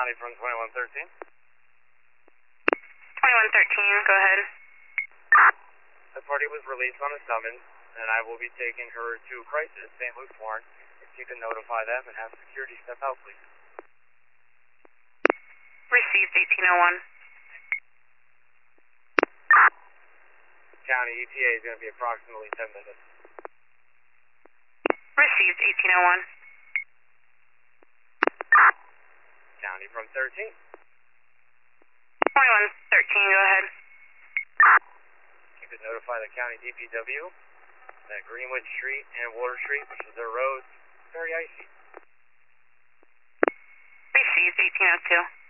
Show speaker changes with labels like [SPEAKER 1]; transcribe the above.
[SPEAKER 1] County from 2113.
[SPEAKER 2] 2113, go ahead.
[SPEAKER 1] The party was released on a summons, and I will be taking her to Crisis, St. Luke's Warren. If you can notify them and have security step out, please.
[SPEAKER 2] Received 1801.
[SPEAKER 1] County ETA is going to be approximately 10 minutes.
[SPEAKER 2] Received 1801.
[SPEAKER 1] County from 13.
[SPEAKER 2] 2113, go ahead.
[SPEAKER 1] You could notify the county DPW that Greenwood Street and Water Street, which is their roads, very icy.
[SPEAKER 2] Received 1802.